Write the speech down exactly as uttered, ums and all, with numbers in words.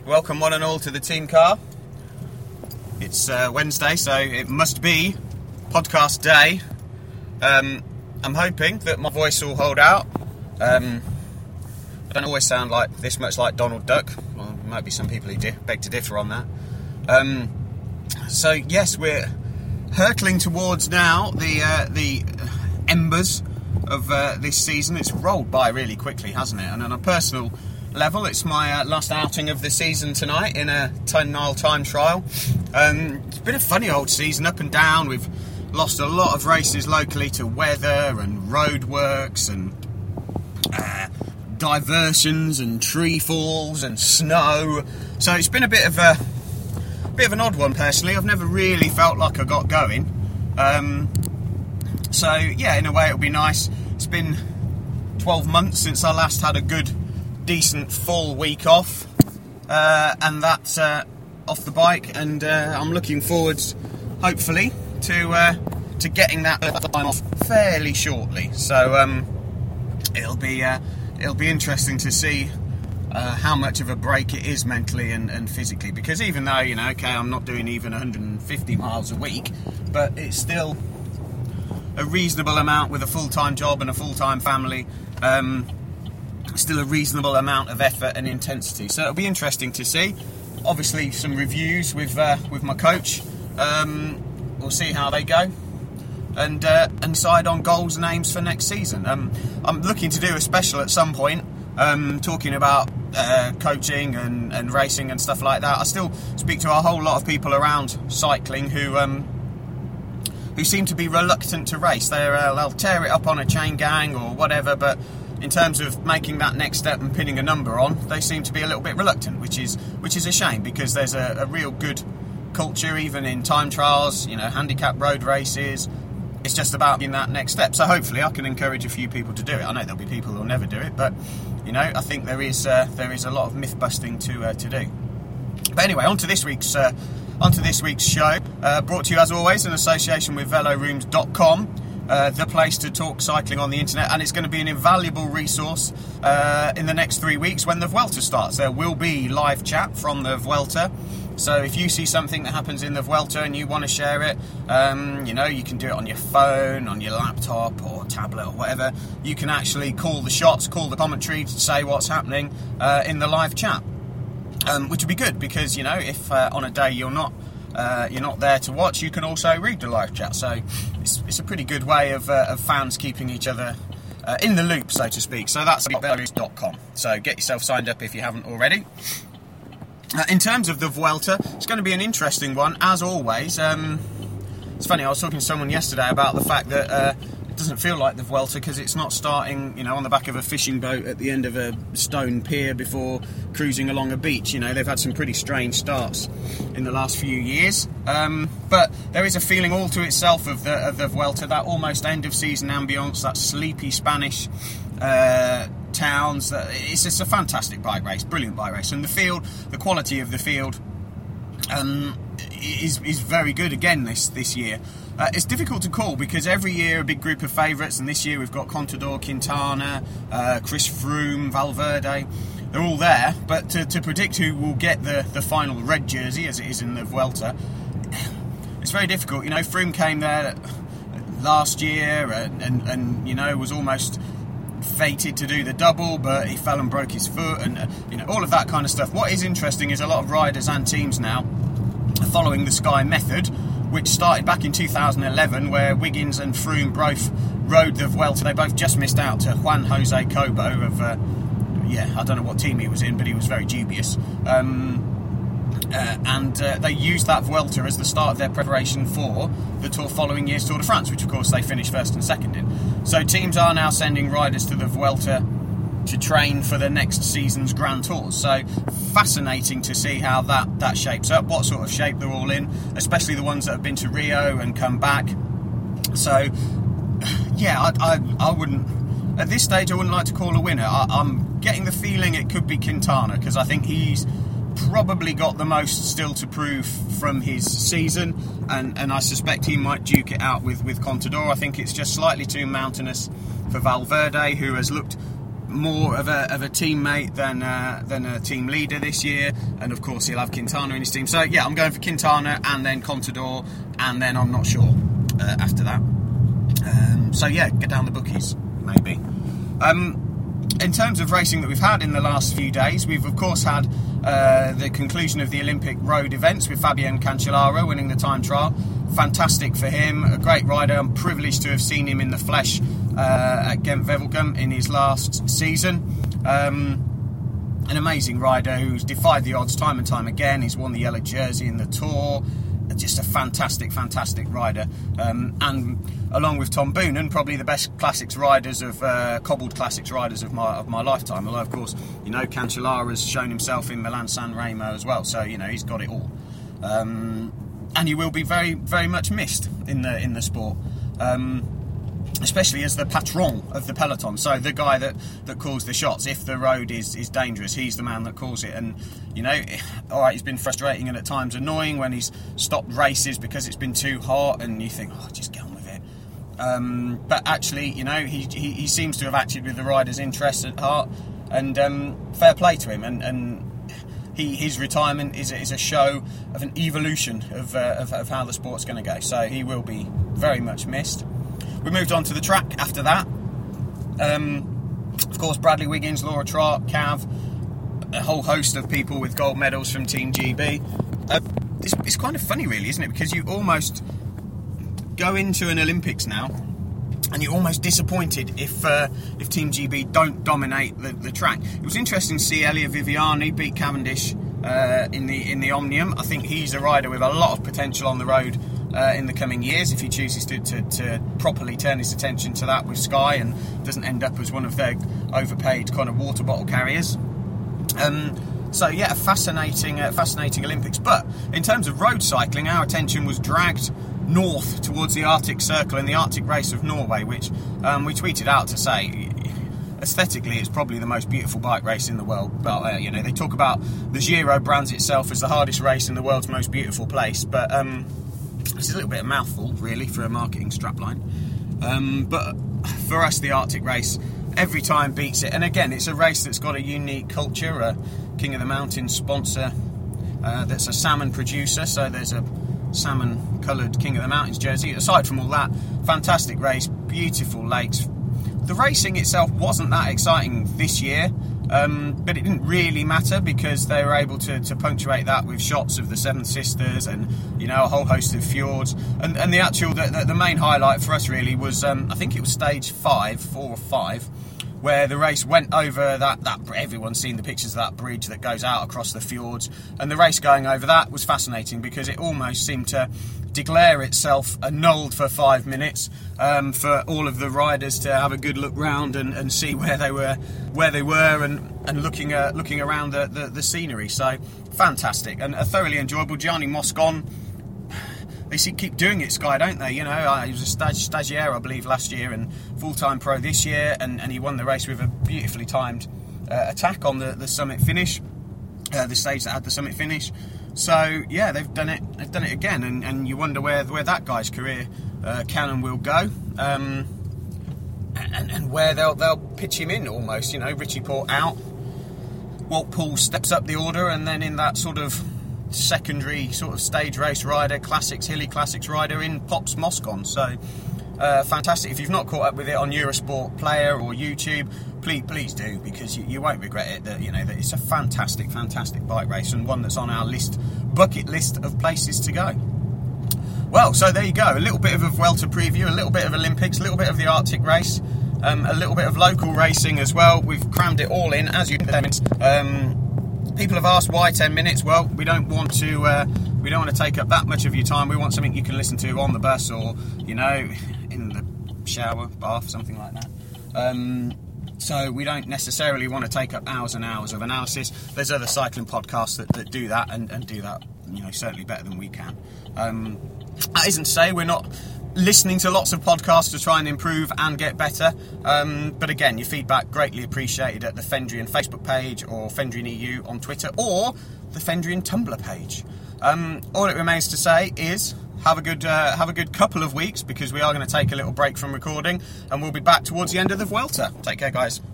Welcome one and all to the team car. It's uh, Wednesday, so it must be podcast day. Um, I'm hoping that my voice will hold out. Um, I don't always sound like this much like Donald Duck. Well, there might be some people who di- beg to differ on that. Um, so yes, we're hurtling towards now the uh, the embers of uh, this season. It's rolled by really quickly, hasn't it? And on a personal level, it's my uh, last outing of the season tonight in a ten mile time trial. Um, it's been a funny old season, up and down. We've lost a lot of races locally to weather and roadworks and uh, diversions and tree falls and snow. So it's been a bit of a bit of an odd one personally. I've never really felt like I got going. Um, so yeah, in a way it'll be nice. It's been twelve months since I last had a good decent full week off, uh, and that's uh, off the bike, and uh, I'm looking forward, hopefully, to uh, to getting that time off fairly shortly. So um, it'll be uh, it'll be interesting to see uh, how much of a break it is mentally and, and physically, because even though, you know, okay, I'm not doing even one hundred fifty miles a week, but it's still a reasonable amount with a full-time job and a full-time family. Um, Still a reasonable amount of effort and intensity, so it'll be interesting to see. Obviously, some reviews with uh, with my coach. Um, we'll see how they go, and uh, and decide on goals and aims for next season. Um, I'm looking to do a special at some point, um, talking about uh, coaching and, and racing and stuff like that. I still speak to a whole lot of people around cycling who um, who seem to be reluctant to race. They're, uh, they'll tear it up on a chain gang or whatever, but in terms of making that next step and pinning a number on, they seem to be a little bit reluctant, which is which is a shame, because there's a, a real good culture even in time trials, you know, handicap road races. It's just about being that next step. So hopefully I can encourage a few people to do it. I know there'll be people who'll never do it, but you know, I think there is uh, there is a lot of myth busting to uh, to do. But anyway, on to this week's uh, on to this week's show, uh, brought to you as always in association with velorooms dot com. Uh, the place to talk cycling on the internet, and it's going to be an invaluable resource uh, in the next three weeks when the Vuelta starts. There will be live chat from the Vuelta, so if you see something that happens in the Vuelta and you want to share it, um, you know, you can do it on your phone, on your laptop or tablet or whatever. You can actually call the shots, call the commentary to say what's happening uh, in the live chat, um, which would be good, because, you know, if uh, on a day you're not Uh, you're not there to watch, you can also read the live chat. So it's, it's a pretty good way of, uh, of fans keeping each other uh, in the loop, so to speak. So that's velorooms dot com. So get yourself signed up if you haven't already. Uh, in terms of the Vuelta, it's going to be an interesting one, as always. Um, it's funny, I was talking to someone yesterday about the fact that uh, it doesn't feel like the Vuelta because it's not starting, you know, on the back of a fishing boat at the end of a stone pier before cruising along a beach. You know, they've had some pretty strange starts in the last few years. Um, but there is a feeling all to itself of the, of the Vuelta, that almost end-of-season ambience, that sleepy Spanish uh, towns. That, it's just a fantastic bike race, brilliant bike race. And the field, the quality of the field um, is, is very good again this, this year. Uh, it's difficult to call because every year a big group of favourites, and this year we've got Contador, Quintana, uh, Chris Froome, Valverde. They're all there, but to, to predict who will get the, the final red jersey, as it is in the Vuelta, it's very difficult. You know, Froome came there last year and, and, and you know, was almost fated to do the double, but he fell and broke his foot, and uh, you know, all of that kind of stuff. What is interesting is a lot of riders and teams now are following the Sky method, which started back in two thousand eleven, where Wiggins and Froome both rode the Vuelta. They both just missed out to Juan Jose Cobo of, uh, yeah, I don't know what team he was in, but he was very dubious. Um, uh, and uh, they used that Vuelta as the start of their preparation for the tour following year's Tour de France, which of course they finished first and second in. So teams are now sending riders to the Vuelta to train for the next season's Grand Tours. So fascinating to see how that, that shapes up, what sort of shape they're all in, especially the ones that have been to Rio and come back. So, yeah, I, I, I wouldn't, at this stage, I wouldn't like to call a winner. I, I'm getting the feeling it could be Quintana, because I think he's probably got the most still to prove from his season, and, and I suspect he might duke it out with, with Contador. I think it's just slightly too mountainous for Valverde, who has looked more of a, of a teammate than uh, than a team leader this year, and of course he'll have Quintana in his team. So yeah, I'm going for Quintana and then Contador, and then I'm not sure uh, after that. Um, so yeah, get down the bookies maybe. Um, in terms of racing that we've had in the last few days, we've of course had uh, the conclusion of the Olympic road events with Fabian Cancellara winning the time trial. Fantastic for him, a great rider. I'm privileged to have seen him in the flesh uh, at Gent-Wevelgem in his last season. Um, an amazing rider who's defied the odds time and time again. He's won the yellow jersey in the Tour. Just a fantastic, fantastic rider. Um, and along with Tom Boonen, probably the best classics riders of uh, cobbled classics riders of my of my lifetime. Although, of course, you know, Cancellara's shown himself in Milan-San Remo as well. So you know he's got it all. Um, and he will be very, very much missed in the in the sport. Um, especially as the patron of the peloton, so the guy that, that calls the shots. If the road is, is dangerous, he's the man that calls it. And you know, alright, he's been frustrating and at times annoying when he's stopped races because it's been too hot and you think, oh, just get on with it. Um, but actually, you know, he, he he seems to have acted with the rider's interests at heart, and um, fair play to him. And, and he his retirement is, is a show of an evolution of, uh, of, of how the sport's going to go. So he will be very much missed. We moved on to the track after that. Um, of course, Bradley Wiggins, Laura Trott, Cav, a whole host of people with gold medals from Team G B. Uh, it's, it's kind of funny, really, isn't it? Because you almost go into an Olympics now and you're almost disappointed if uh, if Team G B don't dominate the, the track. It was interesting to see Elia Viviani beat Cavendish uh, in the in the Omnium. I think he's a rider with a lot of potential on the road Uh, in the coming years, if he chooses to, to, to properly turn his attention to that with Sky and doesn't end up as one of their overpaid kind of water bottle carriers. Um, so yeah, a fascinating, uh, fascinating Olympics. But in terms of road cycling, our attention was dragged north towards the Arctic Circle and the Arctic Race of Norway, which um, we tweeted out to say, aesthetically, it's probably the most beautiful bike race in the world. But uh, you know, they talk about the Giro brands itself as the hardest race in the world's most beautiful place, but um, it's a little bit of mouthful, really, for a marketing strapline. Um, but for us, the Arctic Race every time beats it. And again, it's a race that's got a unique culture. A King of the Mountains sponsor uh, that's a salmon producer, so there's a salmon-coloured King of the Mountains jersey. Aside from all that, fantastic race, beautiful lakes. The racing itself wasn't that exciting this year. Um, but it didn't really matter because they were able to, to punctuate that with shots of the Seven Sisters and, you know, a whole host of fjords. And, and the actual, the, the, the main highlight for us really was, um, I think it was stage five, four or five, where the race went over that, that, everyone's seen the pictures of that bridge that goes out across the fjords. And the race going over that was fascinating because it almost seemed to declare itself annulled for five minutes um, for all of the riders to have a good look round and, and see where they were, where they were, and and looking uh, looking around the, the the scenery. So fantastic and a thoroughly enjoyable. Gianni Moscon, they see, keep doing it, Sky, don't they? You know, uh, he was a stag, stagiaire, I believe, last year and full-time pro this year, and, and he won the race with a beautifully timed uh, attack on the, the summit finish, uh, the stage that had the summit finish. So yeah, they've done it. They've done it again, and, and you wonder where where that guy's career uh, can and will go, um, and, and where they'll they'll pitch him in almost. You know, Richie Port out, Walt Poole steps up the order, and then in that sort of secondary sort of stage race rider, classics, hilly classics rider, in pops Moscon. So uh, fantastic. If you've not caught up with it on Eurosport Player or YouTube, please please do, because you, you won't regret it. That, you know, that it's a fantastic, fantastic bike race, and one that's on our list, bucket list of places to go. Well, so there you go. A little bit of a Vuelta preview, a little bit of Olympics, a little bit of the Arctic race, um, a little bit of local racing as well. We've crammed it all in, as you can. Um, people have asked why ten minutes. Well, we don't want to. Uh, we don't want to take up that much of your time. We want something you can listen to on the bus, or you know, in the shower, bath, something like that. Um, So we don't necessarily want to take up hours and hours of analysis. There's other cycling podcasts that, that do that and, and do that, you know, certainly better than we can. Um, that isn't to say we're not listening to lots of podcasts to try and improve and get better. Um, but again, your feedback greatly appreciated at the Fendrian Facebook page, or Fendrian E U on Twitter, or the Fendrian Tumblr page. Um, all it remains to say is, Have a good uh, have a good couple of weeks, because we are going to take a little break from recording, and we'll be back towards the end of the Vuelta. Take care, guys.